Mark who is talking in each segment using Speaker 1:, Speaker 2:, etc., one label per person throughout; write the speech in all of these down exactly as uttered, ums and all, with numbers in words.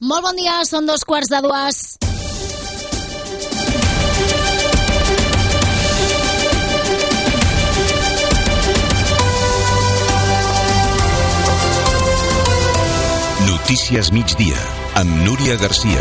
Speaker 1: Molt bon dia, són dos quarts de dues.
Speaker 2: Notícies migdia, amb Núria Garcia.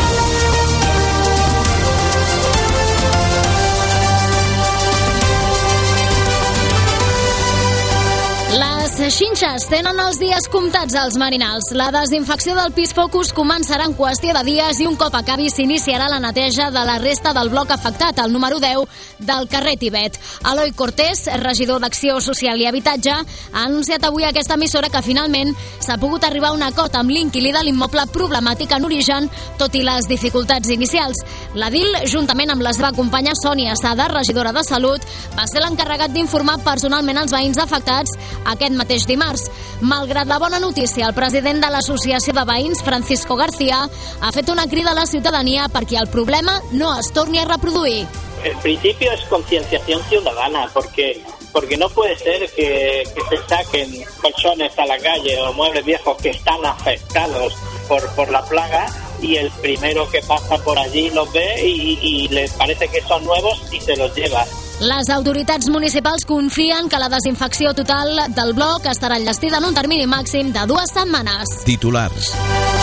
Speaker 1: Les xinxes tenen els dies comptats als marinals. La desinfecció del pis Focus començarà en qüestió de dies i un cop acabi s'iniciarà la neteja de la resta del bloc afectat, el número deu del carrer Tibet. Eloi Cortés, regidor d'Acció Social i Habitatge, ha anunciat avui a aquesta emissora que finalment s'ha pogut arribar a un acord amb l'inquilí de l'immoble problemàtic en origen, tot i les dificultats inicials. L'edil, juntament amb la seva companya Sònia Sada, regidora de Salut, va ser l'encarregat d'informar personalment els veïns afectats aquest mateix dimarts. Malgrat la bona notícia, el president de l'Associació de Veïns, Francisco García, ha fet una crida a la ciutadania perquè el problema no es torni a reproduir.
Speaker 3: El principio es concienciación ciudadana, porque porque no puede ser que, que se saquen colchones a la calle o muebles viejos que están afectados por, por la plaga y el primero que pasa por allí los ve y, y les parece que son nuevos y se los lleva.
Speaker 1: Les autoritats municipals confien que la desinfecció total del bloc estarà enllestida en un termini màxim de dues setmanes.
Speaker 2: Titulars.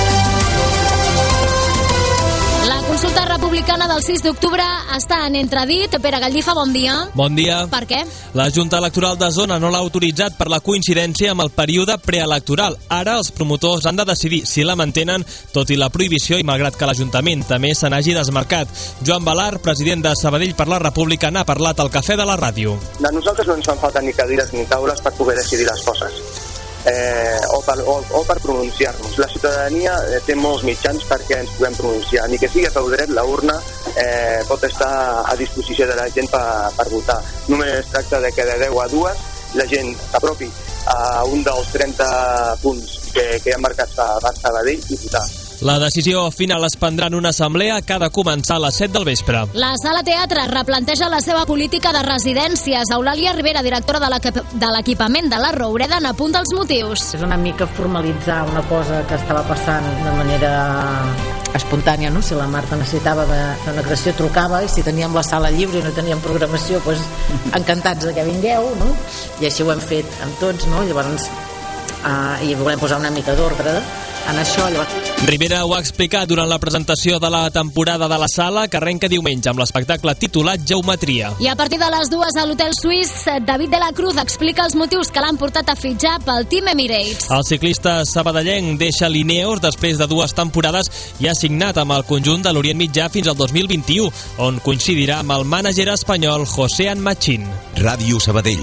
Speaker 1: La consulta republicana del sis d'octubre està en entredit. Pere Gallifa, bon dia.
Speaker 4: Bon dia.
Speaker 1: Per què?
Speaker 4: La Junta Electoral de Zona no l'ha autoritzat per la coincidència amb el període preelectoral. Ara els promotors han de decidir si la mantenen, tot i la prohibició i malgrat que l'Ajuntament també se n'hagi desmarcat. Joan Balar, president de Sabadell per la República, n'ha parlat al Cafè de la Ràdio.
Speaker 5: A nosaltres no ens fan falta ni cadires ni taules per poder decidir les coses. Eh, o, per, o, o per pronunciar-nos. La ciutadania eh, té molts mitjans perquè ens puguem pronunciar. Ni que sigui a peu dret, la urna eh, pot estar a disposició de la gent per, per votar. Només es tracta de que de deu a dues la gent s'apropi a un dels trenta punts que, que hi ha marcats a Sabadell i votar.
Speaker 4: La decisió final es prendrà en una assemblea que ha de començar a les set del vespre.
Speaker 1: La Sala Teatre replanteja la seva política de residències. Eulàlia Rivera, directora de l'equipament de la Roureda, n'apunta els motius.
Speaker 6: És una mica formalitzar una cosa que estava passant de manera espontània, no? Si la Marta necessitava de, de una creació, trucava, i si teníem la sala lliure i no teníem programació, doncs encantats de que vingueu, no? I així ho hem fet amb tots, no? Llavors, uh, i volem posar una mica d'ordre en això. Llavors...
Speaker 4: Rivera ho ha explicat durant la presentació de la temporada de la sala, que arrenca diumenge amb l'espectacle titulat Geometria.
Speaker 1: I a partir de les dues a l'Hotel Suís, David de la Cruz explica els motius que l'han portat a fitxar pel Team Emirates.
Speaker 4: El ciclista sabadellenc deixa l'Ineos després de dues temporades i ha signat amb el conjunt de l'Orient Mitjà fins al dos mil vint-i-u, on coincidirà amb el mànager espanyol José Anmachín.
Speaker 2: Ràdio Sabadell.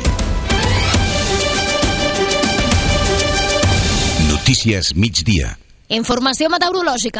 Speaker 2: Notícies migdia.
Speaker 1: Informació meteorològica.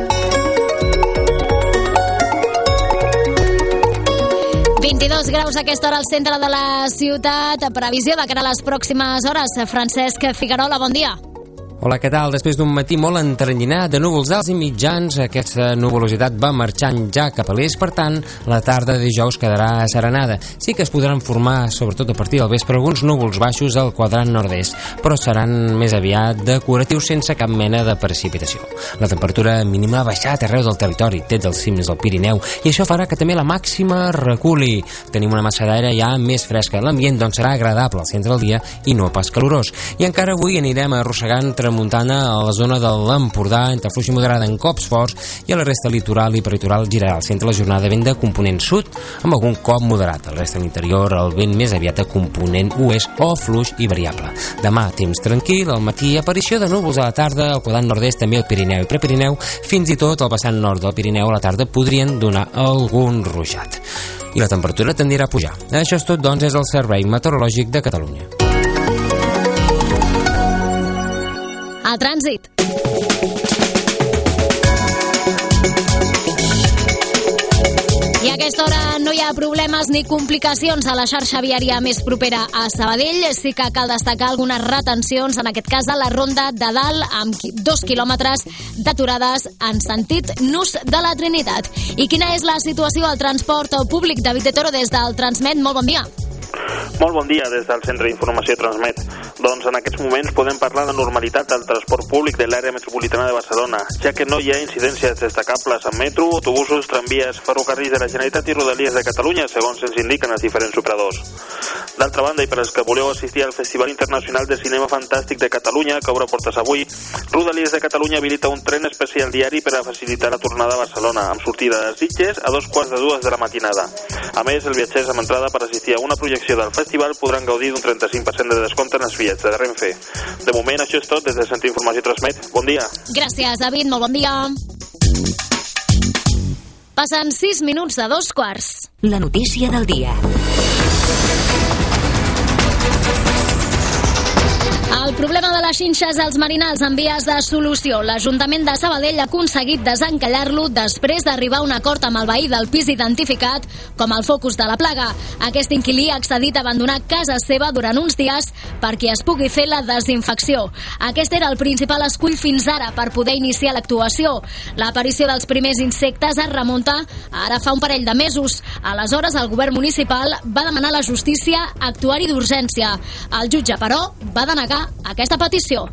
Speaker 1: vint-i-dos graus a aquesta hora al centre de la ciutat. Previsió de cara a les pròximes hores. Francesc Figuerola, bon dia.
Speaker 7: Hola, què tal? Després d'un matí molt entrenyinat de núvols alts i mitjans, aquesta nuvolositat va marxant ja cap a l'est, per tant, la tarda de dijous quedarà serenada. Sí que es podran formar, sobretot a partir del vespre, alguns núvols baixos al quadrant nord-est, però seran més aviat decoratius sense cap mena de precipitació. La temperatura mínima ha baixat arreu del territori, tret dels cims del Pirineu, i això farà que també la màxima reculi. Tenim una massa d'aire ja més fresca. L'ambient, doncs, serà agradable al centre del dia i no pas calorós. I encara avui anirem arrossegant tramuntana a la zona de l'Empordà, entre fluix i moderada en cops forts, i a la resta litoral i peritoral girarà al centre la jornada vent de component sud amb algun cop moderat. A la resta de l'interior el vent més aviat a component oest o fluix i variable. Demà temps tranquil, al matí aparició de núvols a la tarda, al quadrant nord-est també al Pirineu i Prepirineu, fins i tot al vessant nord del Pirineu a la tarda podrien donar algun ruixat. I la temperatura tendirà a pujar. Això és tot, doncs, és el Servei Meteorològic de Catalunya.
Speaker 1: A trànsit. I a aquesta hora no hi ha problemes ni complicacions a la xarxa viària més propera a Sabadell. Sí que cal destacar algunes retencions, en aquest cas a la Ronda de Dalt, amb dos quilòmetres d'aturades en sentit Nus de la Trinitat. I quina és la situació al transport públic? David de Toro, des del Transmet, molt bon dia.
Speaker 8: Molt bon dia des del Centre d'Informació Transmet. Doncs en aquests moments podem parlar de normalitat del transport públic de l'àrea metropolitana de Barcelona, ja que no hi ha incidències destacables en metro, autobusos, tramvies, ferrocarrils de la Generalitat i Rodalies de Catalunya, segons ens indiquen els diferents operadors. D'altra banda, i per als que voleu assistir al Festival Internacional de Cinema Fantàstic de Catalunya, que obre portes avui, Rodalies de Catalunya habilita un tren especial diari per a facilitar la tornada a Barcelona, amb sortida de Sitges a dos quarts de dues de la matinada. A més, els viatgers amb entrada per assistir a una projecció del festival podran gaudir d'un trenta-cinc per cent de descompte en els bitllets de Renfe. De moment, això és tot des del Centre d'Informació Transmet. Bon dia.
Speaker 1: Gràcies, David. Molt bon dia. Passen sis minuts de dos quarts.
Speaker 9: La notícia del dia.
Speaker 1: El problema de les xinxes als marinals en vies de solució. L'Ajuntament de Sabadell ha aconseguit desencallar-lo després d'arribar a un acord amb el veí del pis identificat com el focus de la plaga. Aquest inquilí ha accedit a abandonar casa seva durant uns dies perquè es pugui fer la desinfecció. Aquest era el principal escull fins ara per poder iniciar l'actuació. L'aparició dels primers insectes es remunta ara fa un parell de mesos. Aleshores, el govern municipal va demanar a la justícia actuar-hi d'urgència. El jutge, però, va denegar aquesta petició.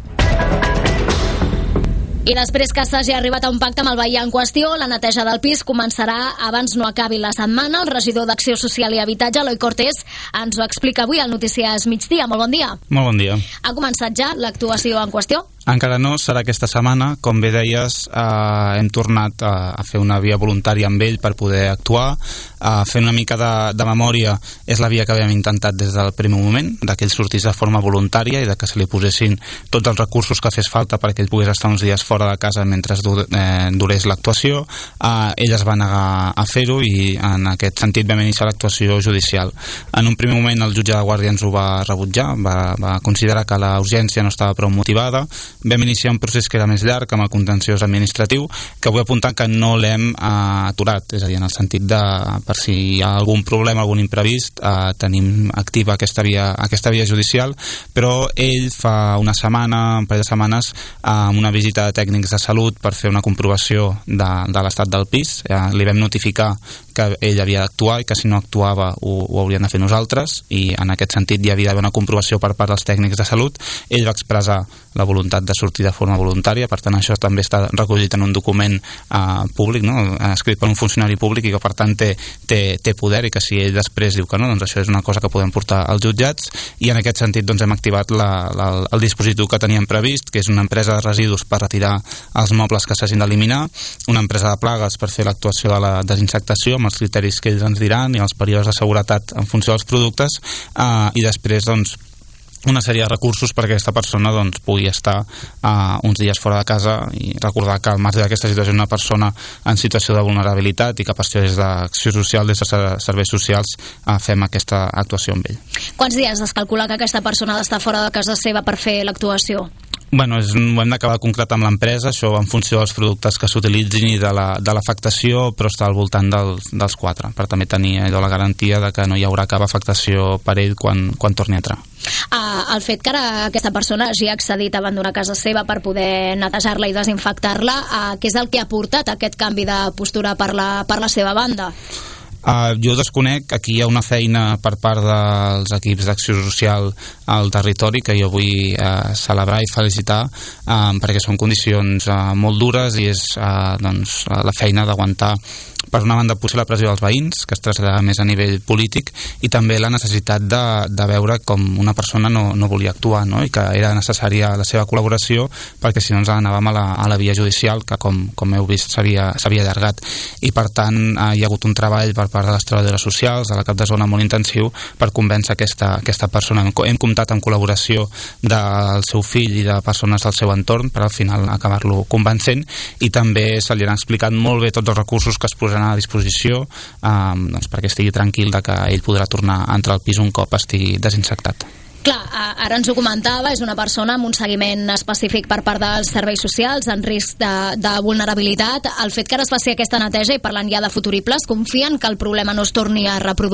Speaker 1: I després que s'hagi arribat a un pacte amb el veí en qüestió, la neteja del pis començarà abans no acabi la setmana. El regidor d'Acció Social i Habitatge, Eloi Cortés, ens ho explica avui al Notícies Migdia. Molt bon dia.
Speaker 10: Molt bon dia.
Speaker 1: Ha començat ja l'actuació en qüestió?
Speaker 10: Encara no, serà aquesta setmana. Com bé deies, eh, hem tornat a, a fer una via voluntària amb ell per poder actuar. A fer una mica de, de memòria, és la via que havíem intentat des del primer moment, de que ell sortís de forma voluntària i de que se li posessin tots els recursos que fes falta perquè ell pogués estar uns dies fora de casa mentre eh, durés l'actuació. Eh, ell es va negar a fer-ho i en aquest sentit vam iniciar l'actuació judicial. En un primer moment el jutge de guàrdia ens ho va rebutjar, va, va considerar que la urgència no estava prou motivada. Vam iniciar un procés que era més llarg amb el contenciós administratiu, que vull apuntar que no l'hem eh, aturat, és a dir, en el sentit de per si hi ha algun problema, algun imprevist, eh, tenim activa aquesta via, aquesta via judicial, però ell fa una setmana, un parell de setmanes, eh, amb una visita de tècnics de salut per fer una comprovació de, de l'estat del pis, eh, li vam notificar que ell havia d'actuar i que si no actuava ho, ho hauríem de fer nosaltres, i en aquest sentit hi havia d'haver una comprovació per part dels tècnics de salut. Ell va expressar la voluntat de sortir de forma voluntària, per tant això també està recollit en un document eh, públic, no? escrit per un funcionari públic i que per tant té, té, té poder, i que si ell després diu que no, doncs això és una cosa que podem portar als jutjats, i en aquest sentit doncs hem activat la, la, el dispositiu que teníem previst, que és una empresa de residus per retirar els mobles que s'hagin d'eliminar, una empresa de plagues per fer l'actuació de la desinfectació amb els criteris que ells ens diran i els períodes de seguretat en funció dels productes, eh, i després doncs una sèrie de recursos perquè aquesta persona doncs, pugui estar uh, uns dies fora de casa, i recordar que al marge d'aquesta situació és una persona en situació de vulnerabilitat i que per això des d'Acció Social, des de Serveis Socials, uh, fem aquesta actuació amb ell.
Speaker 1: Quants dies es calcula que aquesta persona ha d'estar fora de casa seva per fer l'actuació?
Speaker 10: Bueno, és, ho hem d'acabar de concretar amb l'empresa, això en funció dels productes que s'utilitzin i de la, de l'afectació, però està al voltant del, dels quatre, per també tenir allò, la garantia de que no hi haurà cap afectació per ell quan, quan torni a entrar.
Speaker 1: Ah, el fet que ara aquesta persona hagi accedit a abandonar casa seva per poder netejar-la i desinfectar-la, ah, què és el que ha portat aquest canvi de postura per la, per la seva banda?
Speaker 10: Uh, jo desconec, aquí hi ha una feina per part dels equips d'Acció Social al territori que jo vull uh, celebrar i felicitar, uh, perquè són condicions uh, molt dures i és uh, doncs, la feina d'aguantar per una banda potser la pressió dels veïns, que es trasllada més a nivell polític, i també la necessitat de, de veure com una persona no, no volia actuar, no? I que era necessària la seva col·laboració, perquè si no ens anàvem a la, a la via judicial, que com, com heu vist s'havia allargat, i per tant eh, hi ha hagut un treball per part de les treballadores socials, de la cap de zona molt intensiu, per convèncer aquesta, aquesta persona. Hem, hem comptat amb col·laboració del seu fill i de persones del seu entorn per al final acabar-lo convencent, i també se li han explicat molt bé tots els recursos que es posaran a disposició, eh, doncs perquè estigui tranquil de que ell podrà tornar a entrar al pis un cop estigui desinfectat.
Speaker 1: Clar, ara ens ho comentava, és una persona amb un seguiment específic per part dels serveis socials en risc de, de vulnerabilitat. El fet que ara es faci aquesta neteja, i parlant ja de futuribles, confien que el problema no es torni a reproduir?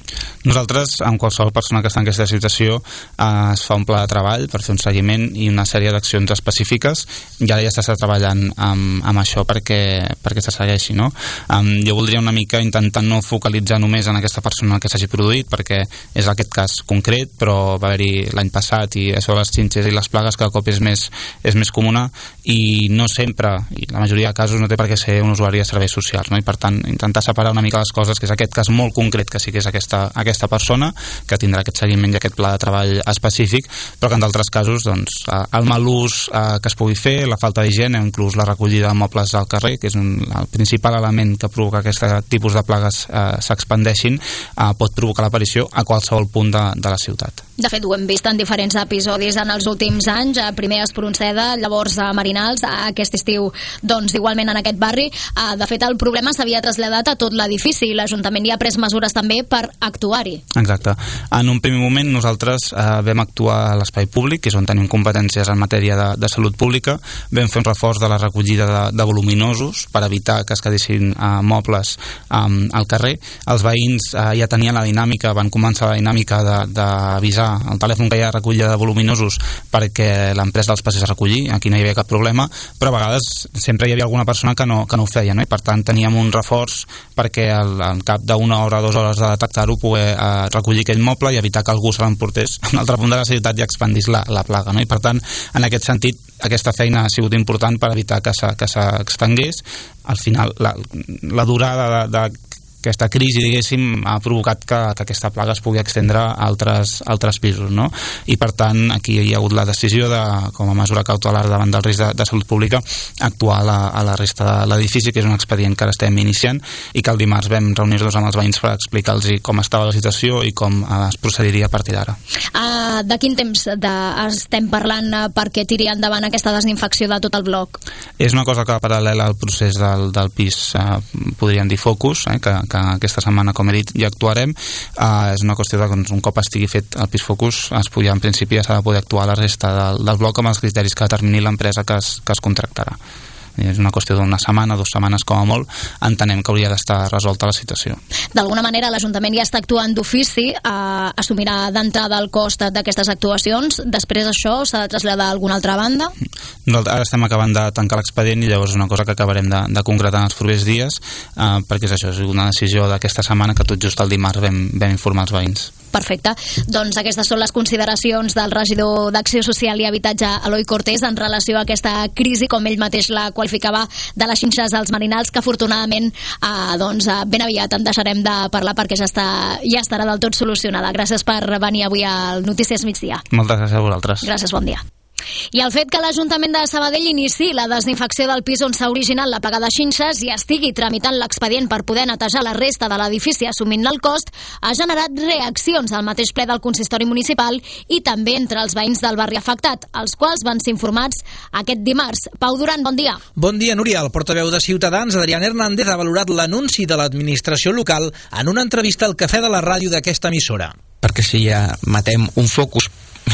Speaker 10: Nosaltres, amb qualsevol persona que està en aquesta situació, eh, es fa un pla de treball per fer un seguiment i una sèrie d'accions específiques, i ara ja s'està treballant amb, amb això perquè, perquè se segueixi, no? Um, jo voldria una mica intentar no focalitzar només en aquesta persona que s'hagi produït, perquè és aquest cas concret, però va haver-hi l'any passat, i això de les xinxes i les plagues cada cop és més, és més comuna, i no sempre, i la majoria de casos, no té per què ser un usuari de serveis socials, no? I per tant, intentar separar una mica les coses, que és aquest cas molt concret, que sí que és aquesta, aquesta persona, que tindrà aquest seguiment i aquest pla de treball específic, però que en d'altres casos, doncs, el mal ús eh, que es pugui fer, la falta d'higiene, inclús la recollida de mobles al carrer, que és un, el principal element que provoca aquest tipus de plagues eh, s'expandeixin, eh, pot provocar l'aparició a qualsevol punt de, de la ciutat.
Speaker 1: De fet, ho hem vist en diferents episodis en els últims anys, primer a Espronceda, llavors a Marinals, aquest estiu, doncs, igualment en aquest barri. De fet, el problema s'havia traslladat a tot l'edifici i l'Ajuntament hi ha pres mesures també per actuar-hi.
Speaker 10: Exacte. En un primer moment nosaltres eh, vam actuar a l'espai públic, que és on tenim competències en matèria de, de salut pública, vam fer un reforç de la recollida de, de voluminosos per evitar que es quedessin eh, mobles eh, al carrer. Els veïns eh, ja tenien la dinàmica, van començar la dinàmica d'avisar el telèfon que hi ha recollida de voluminosos perquè l'empresa els passés a recollir, aquí no hi havia cap problema, però a vegades sempre hi havia alguna persona que no, que no ho feia, no? I per tant teníem un reforç perquè al, al cap d'una hora o dues hores de detectar-ho poder eh, recollir aquell moble i evitar que algú se l'emportés a un altre punt de la ciutat i expandís la, la plaga, no? I per tant, en aquest sentit, aquesta feina ha sigut important per evitar que s'extengués. Al final, la, la durada de, de aquesta crisi, diguéssim, ha provocat que, que aquesta plaga es pugui extendre a altres, altres pisos, no? I per tant, aquí hi ha hagut la decisió de, com a mesura cautelar davant del risc de, de salut pública, actuar a la, a la resta de l'edifici, que és un expedient que ara estem iniciant, i que el dimarts vam reunir-nos amb els veïns per explicar-los com estava la situació i com es procediria a partir d'ara.
Speaker 1: Uh, de quin temps de, estem parlant uh, perquè tiri endavant aquesta desinfecció de tot el bloc?
Speaker 10: És una cosa que paral·lela al procés del, del pis, uh, podríem dir focus, eh, que que aquesta setmana, com he dit, ja actuarem. Uh, és una qüestió de que doncs, un cop estigui fet el pis focus, es podria, en principi, ja s'ha de poder actuar a la resta del, del bloc amb els criteris que determini l'empresa que es, que es contractarà. És una qüestió d'una setmana, dues setmanes com a molt, entenem que hauria d'estar resolta la situació.
Speaker 1: D'alguna manera l'Ajuntament ja està actuant d'ofici, eh, assumirà d'entrada el cost d'aquestes actuacions, després això s'ha de traslladar a alguna altra banda?
Speaker 10: Nosaltres ara estem acabant de tancar l'expedient i llavors és una cosa que acabarem de, de concretar en els propers dies, eh, perquè és això, és una decisió d'aquesta setmana que tot just el dimarts vam, vam informar els veïns.
Speaker 1: Perfecte. Doncs aquestes són les consideracions del regidor d'Acció Social i Habitatge, Eloi Cortés, en relació a aquesta crisi, com ell mateix la qualificava, de les xinxes als Marinals, que afortunadament eh, doncs, ben aviat en deixarem de parlar perquè ja, està, ja estarà del tot solucionada. Gràcies per venir avui al Notícies Migdia.
Speaker 10: Moltes gràcies a vosaltres.
Speaker 1: Gràcies, bon dia. I el fet que l'Ajuntament de Sabadell iniciï la desinfecció del pis on s'ha originat la plaga de xinxes i estigui tramitant l'expedient per poder netejar la resta de l'edifici assumint-ne el cost ha generat reaccions al mateix ple del consistori municipal i també entre els veïns del barri afectat, els quals van ser informats aquest dimarts. Pau Duran, bon dia.
Speaker 9: Bon dia, Núria. El portaveu de Ciutadans, Adrián Hernández, ha valorat l'anunci de l'administració local en una entrevista al Cafè de la Ràdio d'aquesta emissora.
Speaker 11: Perquè si ja matem un focus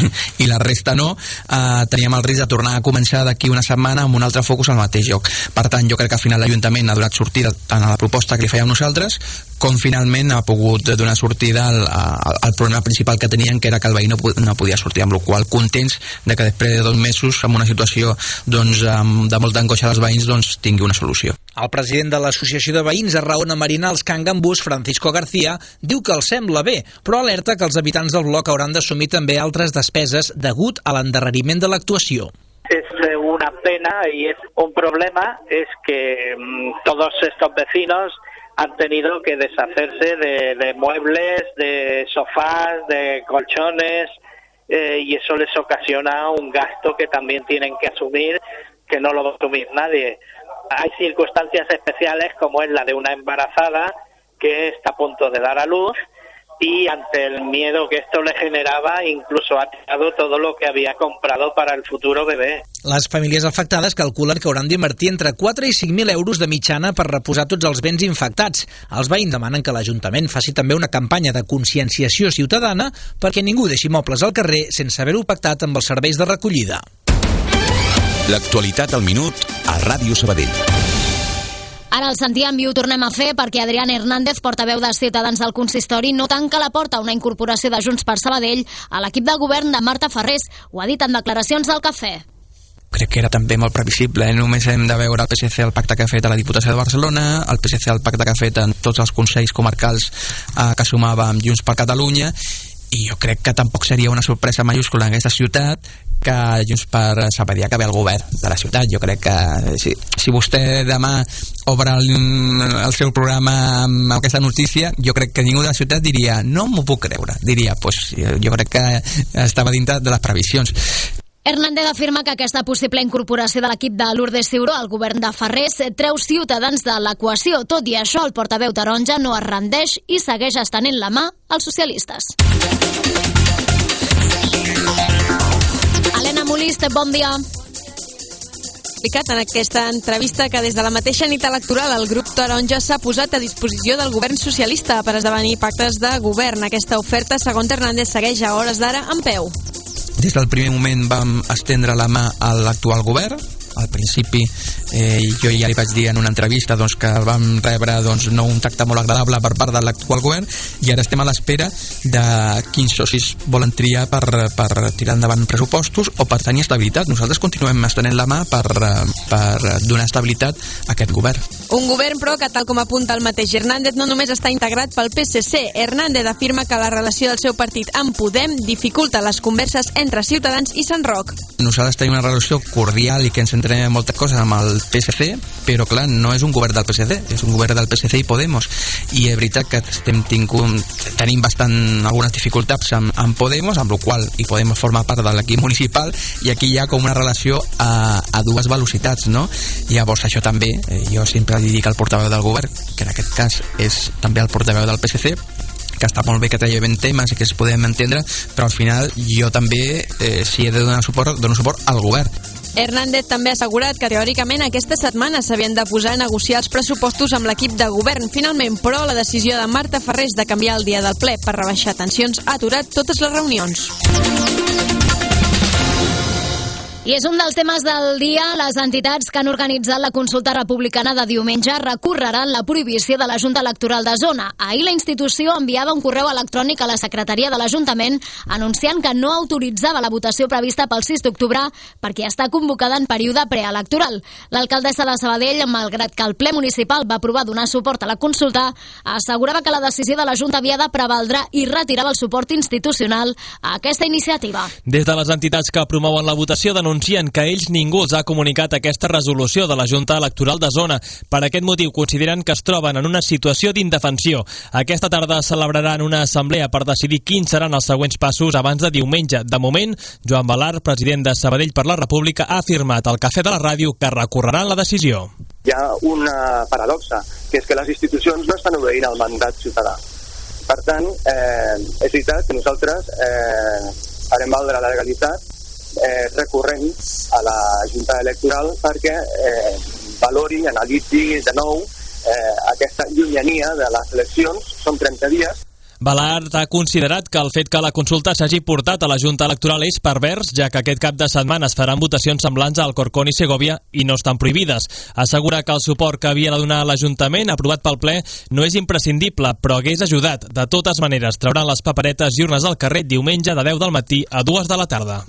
Speaker 11: i la resta no, eh, teníem el risc de tornar a començar d'aquí una setmana amb un altre focus al mateix lloc. Per tant, jo crec que al final l'Ajuntament ha donat sortida tant a la proposta que li fèiem nosaltres com finalment ha pogut donar sortida al, al, al problema principal que tenien, que era que el veí no, no podia sortir, amb la qual contents de que després de dos mesos, amb una situació doncs, de molta angoixa dels veïns, doncs, tingui una solució.
Speaker 9: El president de l'Associació de Veïns a Raona Marinals Can Gambús, Francisco García, diu que els sembla bé, però alerta que els habitants del bloc hauran d'assumir també altres despeses degut a l'endarreriment de l'actuació.
Speaker 3: Es una pena y es un problema, es que mmm, todos estos vecinos han tenido que deshacerse de, de muebles, de sofás, de colchones, eh, y eso les ocasiona un gasto que también tienen que asumir, que no lo va a asumir nadie. Hay circunstancias especiales como es la de una embarazada que está a punto de dar a luz y ante el miedo que esto le generaba incluso ha tirado todo lo que había comprado para el futuro bebé.
Speaker 9: Les famílies afectades calculen que hauran d'invertir entre quatre i cinc mil euros de mitjana per reposar tots els béns infectats. Els veïns demanen que l'Ajuntament faci també una campanya de conscienciació ciutadana perquè ningú deixi mobles al carrer sense haver-ho pactat amb els serveis de recollida.
Speaker 2: L'actualitat al minut a Ràdio Sabadell.
Speaker 1: Ara el sentíem i ho tornem a fer perquè Adrián Hernández, portaveu de Ciutadans del consistori, no tanca la porta a una incorporació de Junts per Sabadell a l'equip de govern de Marta Farrés. Ho ha dit en declaracions al Cafè.
Speaker 11: Crec que era també molt previsible, eh? Només hem de veure el P S C el pacte que ha fet a la Diputació de Barcelona, el P S C el pacte que ha fet en tots els consells comarcals eh, que sumava amb Junts per Catalunya, i jo crec que tampoc seria una sorpresa majúscula en aquesta ciutat que Junts per Sabadell acabi al govern de la ciutat. Jo crec que si, si vostè demà obre el, el seu programa amb aquesta notícia, jo crec que ningú de la ciutat diria no m'ho puc creure, diria pues, jo crec que estava dintre de les previsions.
Speaker 1: Hernández afirma que aquesta possible incorporació de l'equip de Lourdes Ciuró al govern de Farrés treu Ciutadans de l'equació. Tot i això, el portaveu taronja no es rendeix i segueix estenent la mà als socialistes. Helena Molist, bon dia.
Speaker 12: Explicat en aquesta entrevista que des de la mateixa nit electoral el grup taronja s'ha posat a disposició del govern socialista per esdevenir pactes de govern. Aquesta oferta, segons Hernández, segueix a hores d'ara en peu.
Speaker 11: Des del primer moment vam estendre la mà a l'actual govern. Al principi eh, jo ja li vaig dir en una entrevista doncs, que vam rebre doncs, no un tracte molt agradable per part de l'actual govern, i ara estem a l'espera de quins socis volen triar per, per tirar endavant pressupostos o per tenir estabilitat. Nosaltres continuem estenent la mà per, per donar estabilitat a aquest govern.
Speaker 12: Un govern, però, que tal com apunta el mateix Hernández, no només està integrat pel P S C. Hernández afirma que la relació del seu partit amb Podem dificulta les converses entre Ciutadans i Sant Roc.
Speaker 11: Nosaltres tenim una relació cordial i que ens entrenem moltes coses amb el P S C, però clar, no és un govern del P S C, és un govern del P S C i Podemos, i és veritat que estem tingut, tenim bastant algunes dificultats amb, amb Podemos, amb la qual i Podemos forma part de l'equip municipal, i aquí hi ha com una relació a, a dues velocitats, no? Llavors això també, eh, jo sempre li dic al portaveu del govern, que en aquest cas és també el portaveu del P S C, que està molt bé que treballem temes i que es podem entendre, però al final jo també, eh, si he de donar suport, dono suport al govern.
Speaker 12: Hernández també ha assegurat que teòricament aquesta setmana s'havien de posar a negociar els pressupostos amb l'equip de govern. Finalment, però, la decisió de Marta Farrés de canviar el dia del ple per rebaixar tensions ha aturat totes les reunions.
Speaker 1: I és un dels temes del dia. Les entitats que han organitzat la consulta republicana de diumenge recorreran la prohibició de la Junta Electoral de Zona. Ahir la institució enviava un correu electrònic a la secretaria de l'Ajuntament anunciant que no autoritzava la votació prevista pel sis d'octubre perquè està convocada en període preelectoral. L'alcaldessa de Sabadell, malgrat que el ple municipal va aprovar donar suport a la consulta, assegurava que la decisió de la Junta havia de prevaldre i retirava el suport institucional a aquesta iniciativa.
Speaker 4: Des de les entitats que promouen la votació denuncien que ells ningú els ha comunicat aquesta resolució de la Junta Electoral de Zona. Per aquest motiu consideren que es troben en una situació d'indefensió. Aquesta tarda celebraran una assemblea per decidir quins seran els següents passos abans de diumenge. De moment, Joan Balart, president de Sabadell per la República, ha afirmat al Cafè de la Ràdio que recorreran la decisió.
Speaker 5: Hi ha una paradoxa, que és que les institucions no estan obeint al mandat ciutadà. Per tant, eh, és veritat que nosaltres eh, farem valdre la legalitat Eh, recorrent a la Junta Electoral perquè eh, valori, analitzi de nou eh, aquesta llunyania de les eleccions. Són trenta dies.
Speaker 4: Balart ha considerat que el fet que la consulta s'hagi portat a la Junta Electoral és pervers, ja que aquest cap de setmana es faran votacions semblants a Alcorcón i Segovia i no estan prohibides. Assegura que el suport que havia de donar a l'Ajuntament aprovat pel ple no és imprescindible, però hagués ajudat. De totes maneres, trauran les paperetes i urnes al carrer diumenge de deu del matí a dues de la tarda.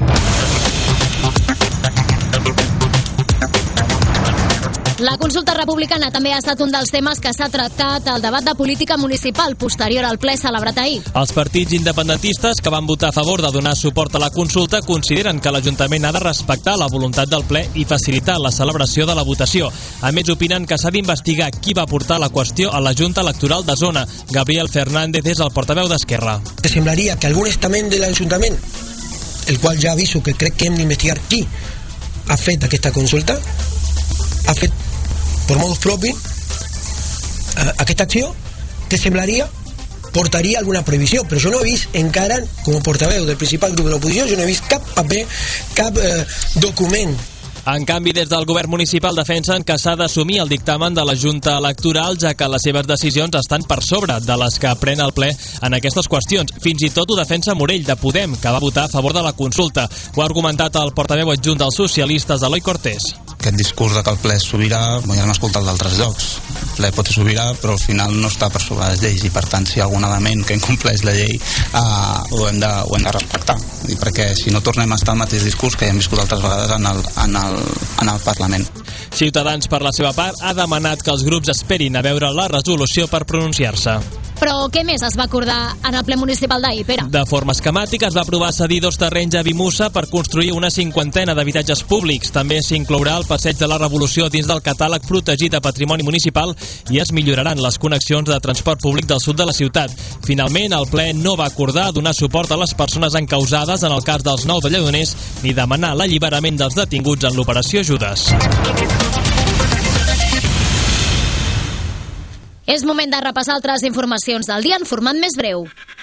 Speaker 1: La consulta republicana també ha estat un dels temes que s'ha tractat al debat de política municipal posterior al ple celebrat ahir.
Speaker 4: Els partits independentistes que van votar a favor de donar suport a la consulta consideren que l'Ajuntament ha de respectar la voluntat del ple i facilitar la celebració de la votació. A més, opinen que s'ha d'investigar qui va portar la qüestió a la Junta Electoral de Zona. Gabriel Fernández és el portaveu d'Esquerra.
Speaker 13: Que semblaria que algun estament de l'Ajuntament, el qual ja aviso que crec que hem d'investigar qui ha fet aquesta consulta, ha fet per modus propi eh, aquesta acció que semblaria portaria alguna prohibició, però jo no he vist encara, com a portaveu del principal grup de l'oposició, jo no he vist cap paper, cap eh, document.
Speaker 4: En canvi, des del govern municipal defensen que s'ha d'assumir el dictamen de la Junta Electoral, ja que les seves decisions estan per sobre de les que pren el ple en aquestes qüestions. Fins i tot ho defensa Morell, de Podem, que va votar a favor de la consulta. Ho ha argumentat el portaveu adjunt dels socialistes, Eloi Cortés.
Speaker 10: aquest discurs de que el ple és sobirà, ja l'hem escoltat d'altres llocs. El ple pot ser sobirà, però al final no està per sobre les lleis, i per tant, si hi ha algun element que incompleix la llei, eh, ho, hem de, ho hem de respectar. I perquè si no tornem a estar al mateix discurs que ja hem viscut altres vegades en el, en el, en el Parlament.
Speaker 4: Ciutadans, per la seva part, ha demanat que els grups esperin a veure la resolució per pronunciar-se.
Speaker 1: Però què més es va acordar en el ple municipal d'ahir, Pere?
Speaker 4: De forma esquemàtica es va aprovar cedir dos terrenys a Vimusa per construir una cinquantena d'habitatges públics. També s'inclourà el passeig de la Revolució dins del catàleg protegit de patrimoni municipal i es milloraran les connexions de transport públic del sud de la ciutat. Finalment, el ple no va acordar donar suport a les persones encausades en el cas dels nou de Lledoners ni demanar l'alliberament dels detinguts en l'operació Judes.
Speaker 1: És moment de repassar altres informacions del dia en format més breu.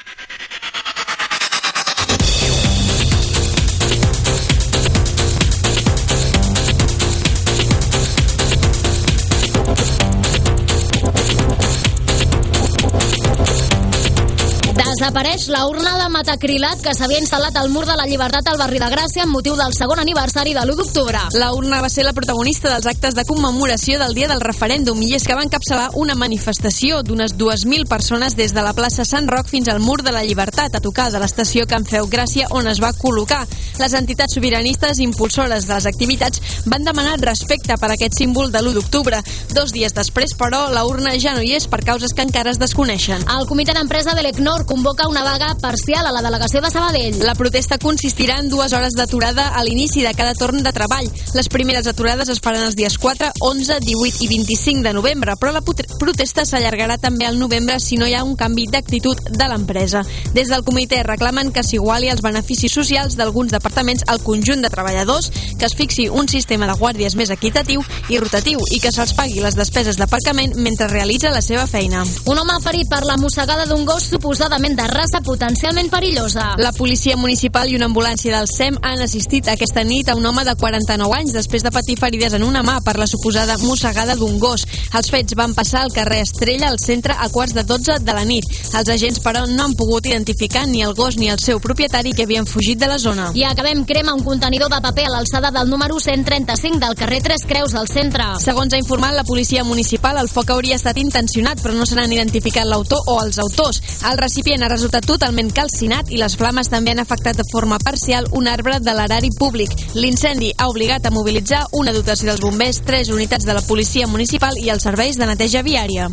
Speaker 1: Desapareix la urna de metacrilat que s'havia instal·lat al mur de la Llibertat al barri de Gràcia amb motiu del segon aniversari de l'u d'octubre.
Speaker 12: La urna va ser la protagonista dels actes de commemoració del dia del referèndum i és que va encapçalar una manifestació d'unes dues mil persones des de la plaça Sant Roc fins al mur de la Llibertat a tocar de l'estació Can Feu Gràcia on es va col·locar. Les entitats sobiranistes impulsores de les activitats van demanar respecte per aquest símbol de l'u d'octubre. Dos dies després, però, la urna ja no hi és per causes que encara es desconeixen.
Speaker 1: El comitè d'empresa de l'ECNOR convoca una vaga parcial a la delegació de Sabadell.
Speaker 12: La protesta consistirà en dues hores d'aturada a l'inici de cada torn de treball. Les primeres aturades es faran els dies quatre, onze, divuit i vint-i-cinc de novembre, però la protesta s'allargarà també al novembre si no hi ha un canvi d'actitud de l'empresa. Des del comitè reclamen que s'iguali els beneficis socials d'alguns departaments al conjunt de treballadors, que es fixi un sistema de guàrdies més equitatiu i rotatiu i que se'ls pagui les despeses d'aparcament mentre realitza la seva feina.
Speaker 1: Un home ferit per la mossegada d'un gos suposadament de raça potencialment perillosa.
Speaker 12: La policia municipal i una ambulància del S E M han assistit aquesta nit a un home de quaranta-nou anys després de patir ferides en una mà per la suposada mossegada d'un gos. Els fets van passar al carrer Estrella, al centre, a quarts de dotze de la nit. Els agents, però, no han pogut identificar ni el gos ni el seu propietari que havien fugit de la zona.
Speaker 1: I acabem, crema un contenidor de paper a l'alçada del número cent trenta-cinc del carrer Tres Creus al centre.
Speaker 12: Segons ha informat la policia municipal, el foc hauria estat intencionat, però no se n'han identificat l'autor o els autors. El recipient ha resultat totalment calcinat i les flames també han afectat de forma parcial un arbre de l'erari públic. L'incendi ha obligat a mobilitzar una dotació dels bombers, tres unitats de la policia municipal i els serveis de neteja viària.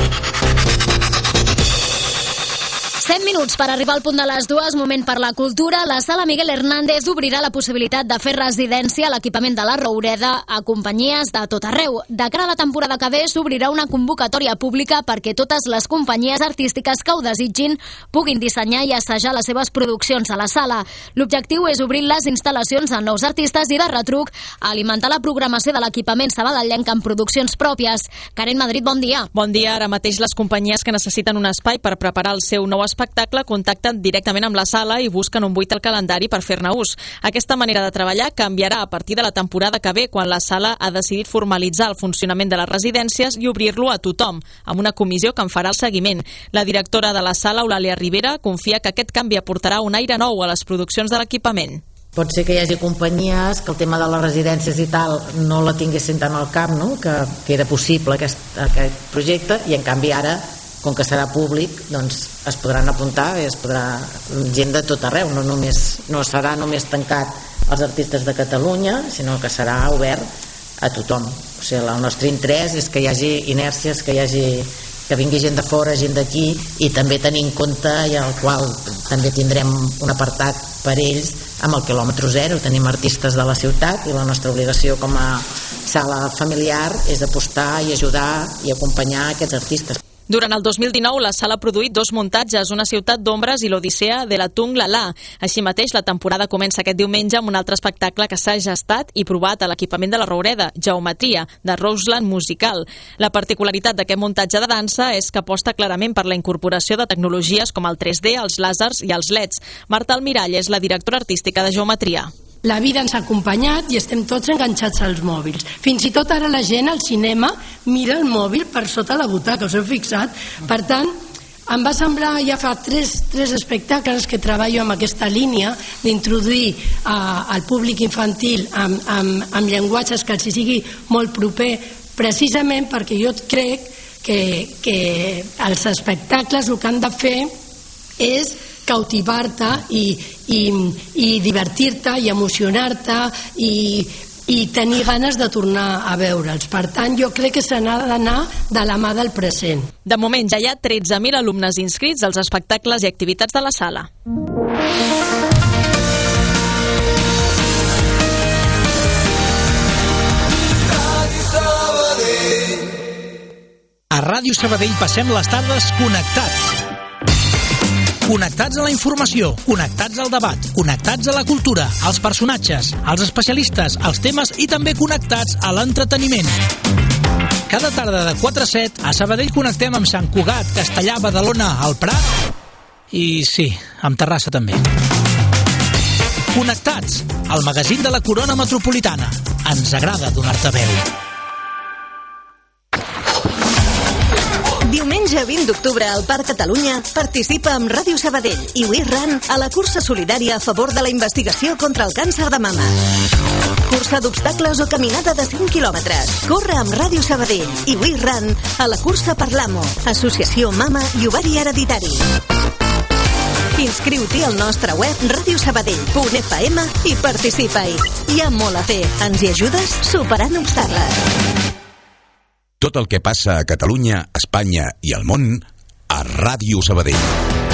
Speaker 1: set minuts per arribar al punt de les dues, moment per la cultura. La Sala Miguel Hernández obrirà la possibilitat de fer residència a l'equipament de la Roureda a companyies de tot arreu. De cara a la temporada que ve s'obrirà una convocatòria pública perquè totes les companyies artístiques que ho desitgin puguin dissenyar i assajar les seves produccions a la sala. L'objectiu és obrir les instal·lacions a nous artistes i de retruc alimentar la programació de l'equipament sabadellenc amb produccions pròpies. Karen Madrid, bon dia.
Speaker 14: Bon dia. Ara mateix les companyies que necessiten un espai per preparar el seu nou espectacle contacten directament amb la sala i busquen un buit al calendari per fer-ne ús. Aquesta manera de treballar canviarà a partir de la temporada que ve, quan la sala ha decidit formalitzar el funcionament de les residències i obrir-lo a tothom, amb una comissió que en farà el seguiment. La directora de la sala, Eulàlia Rivera, confia que aquest canvi aportarà un aire nou a les produccions de l'equipament.
Speaker 6: Pot ser que hi hagi companyies que el tema de les residències i tal no la tinguessin tant al cap, no? que, que era possible aquest, aquest projecte, i en canvi ara, com que serà públic, doncs es podran apuntar i es podrà gent de tot arreu, no, només, no serà només tancat als artistes de Catalunya, sinó que serà obert a tothom. O sigui, el nostre interès és que hi hagi inèrcies, que hi hagi que vingui gent de fora, gent d'aquí, i també tenir en compte, i al qual també tindrem un apartat per ells amb el quilòmetre zero. Tenim artistes de la ciutat i la nostra obligació com a sala familiar és apostar i ajudar i acompanyar aquests artistes.
Speaker 14: Durant el dos mil dinou, la sala ha produït dos muntatges, Una ciutat d'ombres i l'Odissea de la Tung La La. Així mateix, la temporada comença aquest diumenge amb un altre espectacle que s'ha gestat i provat a l'equipament de la Roureda, Geometria, de Roseland Musical. La particularitat d'aquest muntatge de dansa és que aposta clarament per la incorporació de tecnologies com el tres D, els làsers i els L E Ds. Marta Almirall és la directora artística de Geometria.
Speaker 15: La vida ens ha acompanyat i estem tots enganxats als mòbils. Fins i tot ara la gent al cinema mira el mòbil per sota la butaca, us heu fixat? Per tant, em va semblar, ja fa tres, tres espectacles que treballo amb aquesta línia d'introduir uh, al públic infantil amb, amb, amb llenguatges que els sigui molt proper, precisament perquè jo crec que, que els espectacles el que han de fer és cautivar-te i, i, i divertir-te i emocionar-te i, i tenir ganes de tornar a veure'ls. Per tant, jo crec que se n'ha d'anar de la mà del present.
Speaker 14: De moment ja hi ha tretze mil alumnes inscrits als espectacles i activitats de la sala.
Speaker 9: A Ràdio Sabadell passem les tardes connectats. Connectats a la informació, connectats al debat, connectats a la cultura, als personatges, als especialistes, als temes i també connectats a l'entreteniment. Cada tarda de quatre a set a Sabadell connectem amb Sant Cugat, Castellà, Badalona, el Prat i sí, amb Terrassa també. Connectats, el magazín de la Corona Metropolitana. Ens agrada donar-te veu.
Speaker 16: Diumenge vint d'octubre al Parc Catalunya participa amb Ràdio Sabadell i We Run a la cursa solidària a favor de la investigació contra el càncer de mama. Cursa d'obstacles o caminada de cinc quilòmetres. Corre amb Ràdio Sabadell i We Run a la cursa per l'Amo, Associació Mama i Ovari Hereditari. Inscriu-t'hi al nostre web radiosabadell punt f m i participa-hi. Hi ha molt a fer. Ens hi ajudes superant obstacles.
Speaker 2: Tot el que passa a Catalunya, Espanya i al món a Ràdio Sabadell.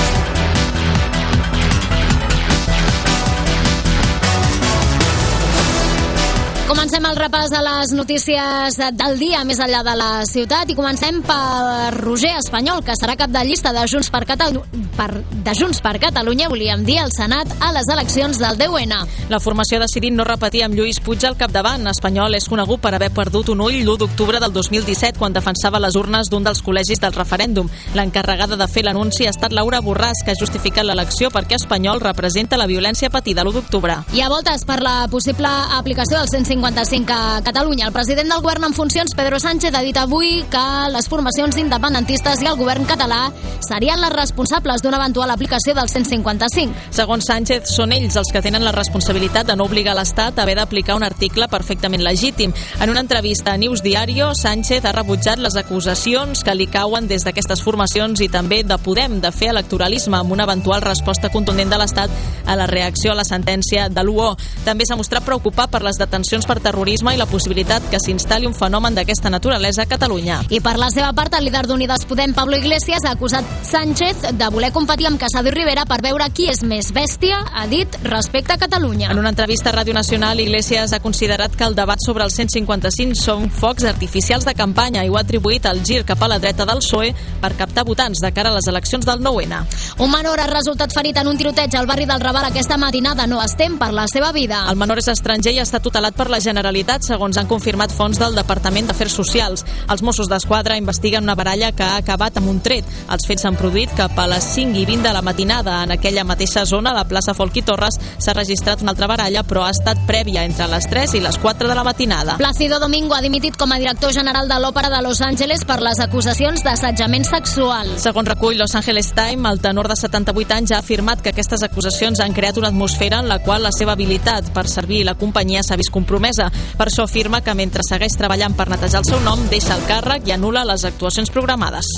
Speaker 1: Comencem el repàs de les notícies del dia més enllà de la ciutat i comencem per Roger Espanyol, que serà cap de llista de Junts per, Catalu... per... de Junts per Catalunya, volíem dir, al Senat a les eleccions del deu ene.
Speaker 14: La formació ha decidit no repetir amb Lluís Puig al capdavant. Espanyol és conegut per haver perdut un ull l'u d'octubre del dos mil disset quan defensava les urnes d'un dels col·legis del referèndum. L'encarregada de fer l'anunci ha estat Laura Borràs, que ha justificat l'elecció perquè Espanyol representa la violència patida l'u d'octubre.
Speaker 1: Hi ha voltes per la possible aplicació del cent cinquanta-cinc a Catalunya. El president del govern en funcions, Pedro Sánchez, ha dit avui que les formacions independentistes i el govern català serien les responsables d'una eventual aplicació del cent cinquanta-cinc.
Speaker 14: Segons Sánchez, són ells els que tenen la responsabilitat de no obligar l'Estat a haver d'aplicar un article perfectament legítim. En una entrevista a News Diario, Sánchez ha rebutjat les acusacions que li cauen des d'aquestes formacions i també de Podem de fer electoralisme amb una eventual resposta contundent de l'Estat a la reacció a la sentència de l'U O. També s'ha mostrat preocupat per les detencions per terrorisme i la possibilitat que s'instal·li un fenomen d'aquesta naturalesa a Catalunya.
Speaker 1: I per la seva part, el líder d'Unides Podem, Pablo Iglesias, ha acusat Sánchez de voler competir amb Casado i Rivera per veure qui és més bèstia, ha dit, respecte a Catalunya.
Speaker 14: En una entrevista a Ràdio Nacional, Iglesias ha considerat que el debat sobre el cent cinquanta-cinc són focs artificials de campanya i ho ha atribuït al gir cap a la dreta del P S O E per captar votants de cara a les eleccions del nou ene.
Speaker 1: Un menor ha resultat ferit en un tiroteig al barri del Raval aquesta matinada. No es tem per la seva vida.
Speaker 14: El menor és estranger i està tutelat per la Generalitat, segons han confirmat fonts del Departament d'Afers Socials. Els Mossos d'Esquadra investiguen una baralla que ha acabat amb un tret. Els fets s'han produït cap a les cinc i vint de la matinada. En aquella mateixa zona, a la plaça Folch i Torres, s'ha registrat una altra baralla, però ha estat prèvia entre les tres i les quatre de la matinada.
Speaker 1: Plácido Domingo ha dimitit com a director general de l'Òpera de Los Angeles per les acusacions d'assetjament sexual.
Speaker 14: Segons recull Los Angeles Times, el tenor de setanta-vuit anys ha afirmat que aquestes acusacions han creat una atmosfera en la qual la seva habilitat per servir la companyia s'ha vist compromesa. Per això afirma que mentre segueix treballant per netejar el seu nom, deixa el càrrec i anul·la les actuacions programades.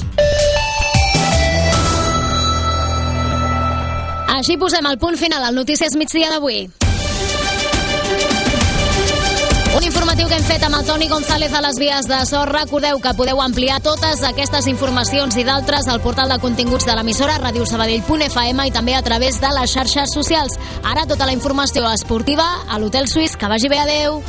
Speaker 1: Així posem el punt final al Notícies Migdia d'avui. Un informatiu que hem fet amb el Toni González a les vies de so. Recordeu que podeu ampliar totes aquestes informacions i d'altres al portal de continguts de l'emissora radiosabadell punt f m i també a través de les xarxes socials. Ara tota la informació esportiva a l'Hotel Suís. Que vagi bé, adeu!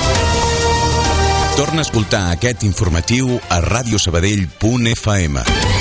Speaker 2: Torna a escoltar aquest informatiu a radiosabadell punt f m.